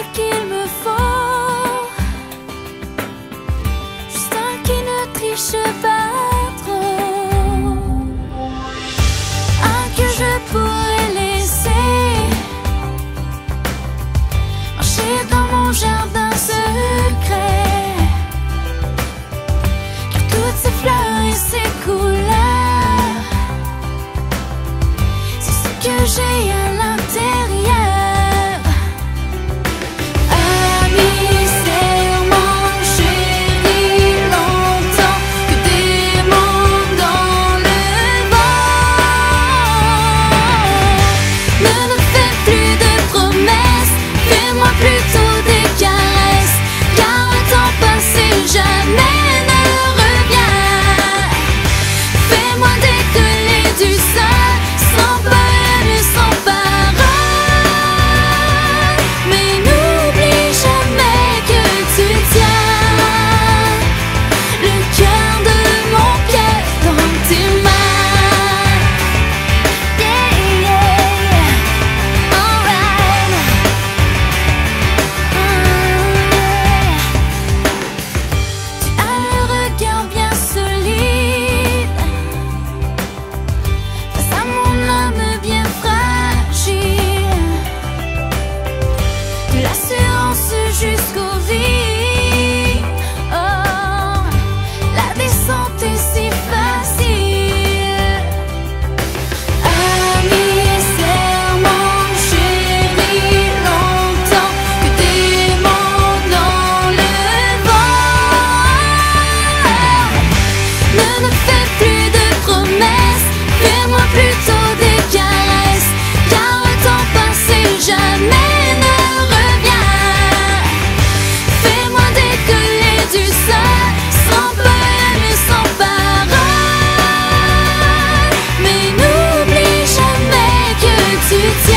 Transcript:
ce qu'il me faut. Juste un qui ne triche pas trop. Un que je pourrais laisser marcher dans mon jardin secret. Car toutes ces fleurs et ces couleurs, c'est ce que j'ai à l'intérieur. Jusqu'au vide, oh, la descente est si facile. Ami, serre-moi, chérie, longtemps que des mots dans le vent. Ne fais plus de promesses, fais-moi plutôt des caresses, car le temps passé jamais. Tu